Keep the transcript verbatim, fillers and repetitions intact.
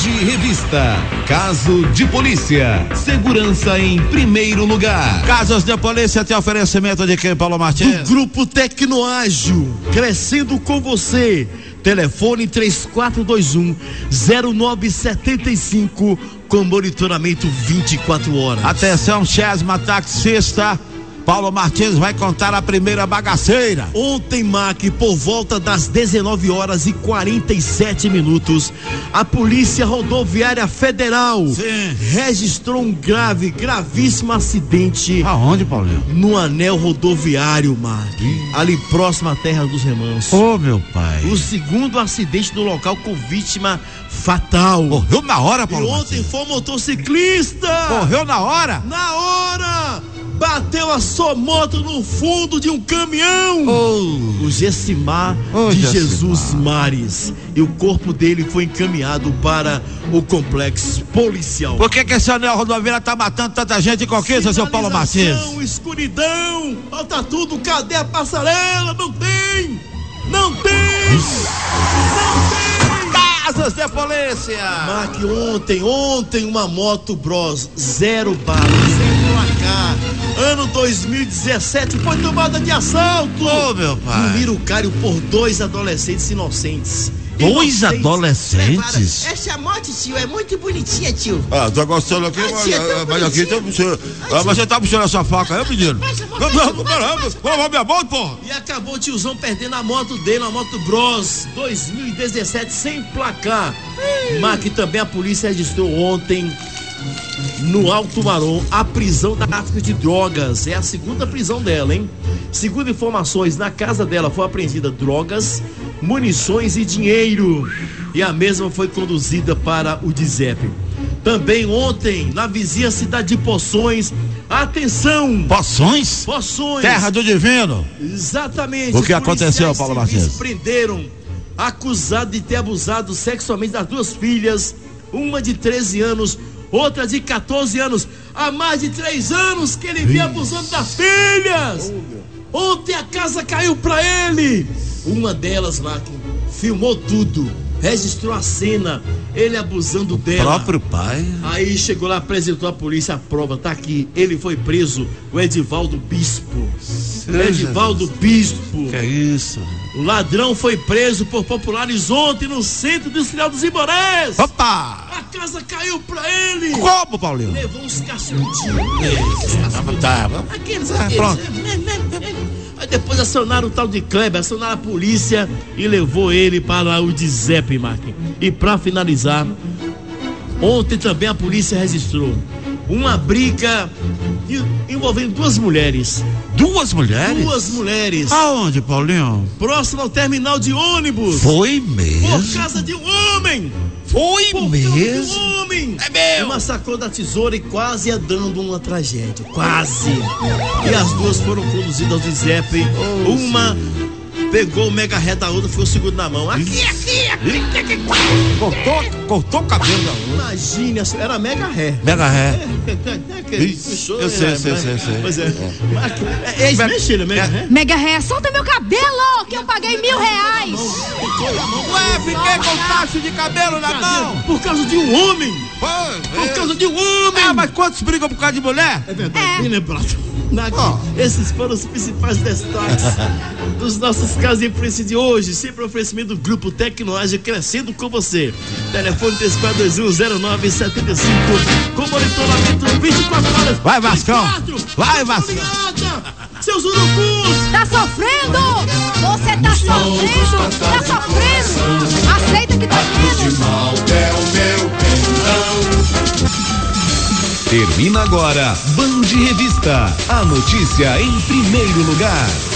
Revista. Caso de polícia. Segurança em primeiro lugar. Casos de polícia tem oferecimento de quem, Paulo Martins? Do Grupo Tecnoágil. Crescendo com você. Telefone três quatro dois um zero nove sete cinco com monitoramento vinte e quatro horas. Atenção, Chesma taxista. Paulo Martins vai contar a primeira bagaceira. Ontem, Mac, por volta das dezenove horas e quarenta e sete minutos, a Polícia Rodoviária Federal Sim. registrou um grave, gravíssimo acidente. Aonde, Paulinho? No anel rodoviário, Mac, ali próximo à Terra dos Remansos. Ô, oh, meu pai. O segundo acidente do local com vítima fatal. Morreu na hora, Paulo E ontem Martins. foi um motociclista. Morreu na hora? Na hora! Bateu a sua moto no fundo de um caminhão. Oh. O Gessimar oh, de Gessimar. Jesus Mares. E o corpo dele foi encaminhado para o complexo policial. Por que que esse anel rodoviário tá matando tanta gente em Conquista, seu Paulo Martins? Escuridão, falta tudo, cadê a passarela? Não tem! Não tem! Não tem! Casos de polícia! Mark, ontem, ontem uma moto Bros, zero balas, zero placar, ano dois mil e dezessete, foi tomada de assalto. Ô, meu pai. No Mirucário por dois adolescentes inocentes. Dois Inocentes. adolescentes? Essa moto, tio, é muito bonitinha, tio. Ah, tá gostando aqui, Ah, mas, tia, tão mas aqui tá puxando. Ah, mas você tá puxando essa faca aí, menino? Não, não, caramba, vou levar minha moto, porra. E acabou o tiozão perdendo a moto dele, uma moto Bros dois mil e dezessete sem placar. Mas que também a polícia registrou ontem no Alto Marom a prisão da tráfico de drogas. É a segunda prisão dela, hein? Segundo informações, na casa dela foi apreendida drogas, munições e dinheiro. E a mesma foi conduzida para o D Z E P. Também ontem, na vizinha cidade de Poções, atenção! Poções? Poções! Terra do Divino! Exatamente. O que Os aconteceu, policiais Paulo civis Martins? Prenderam acusado de ter abusado sexualmente das duas filhas, uma de treze anos, outra de quatorze anos. Há mais de três anos que ele vinha abusando das filhas. Ontem a casa caiu pra ele. Uma delas, Mark, filmou tudo, registrou a cena, ele abusando dela. Próprio pai? Aí chegou lá, apresentou à polícia a prova, tá aqui, ele foi preso, o Edivaldo Bispo. Seja Edivaldo Bispo. Que é isso? O ladrão foi preso por populares ontem no Centro Industrial dos Imorés. Opa! A casa caiu pra ele. Como, Paulinho? Levou uns cascudinhos. Tá, tá. Aqueles, Ah, aqueles. pronto. Aí depois acionaram o tal de Kleber, acionaram a polícia e levou ele para o D Z E P, Marquinhos. E pra finalizar, ontem também a polícia registrou uma briga envolvendo duas mulheres. Duas mulheres? Duas mulheres. Aonde, Paulinho? Próximo ao terminal de ônibus. Foi Por mesmo? causa de um homem. Foi Por mesmo? causa de um homem. É meu. Uma sacou da tesoura e quase ia dando uma tragédia. Quase. E as duas foram conduzidas ao D Z E P. Oh, uma pegou o mega ré da outra, ficou seguro na mão. Aqui, aqui, aqui, aqui, aqui. Cortou, cortou o cabelo da outra. Imagine, era mega ré. Mega ré. Puxou, Eu sei, né? sei, sei, sei. Pois é. É, é isso mesmo, Sheila, mega ré? Mega ré, solta meu cabelo, que eu paguei mil reais. Ué, fiquei com tacho de cabelo na mão. Por causa de um homem. Foi. Por causa de um homem. Ah, mas quantos brigam por causa de mulher? É verdade, É. bem lembrado. Oh. Esses foram os principais destaques dos nossos casos de influência de hoje. Sempre oferecimento do Grupo Tecnoágil, crescendo com você. Telefone três quatro dois um zero nove sete cinco com monitoramento vinte e quatro horas. Vai, Vascão. Vai, Vascão. Seus urubus. Tá sofrendo? Você tá sofrendo? Tá sofrendo? Aceita que tá vendo? Termina agora Band Revista. A notícia em primeiro lugar.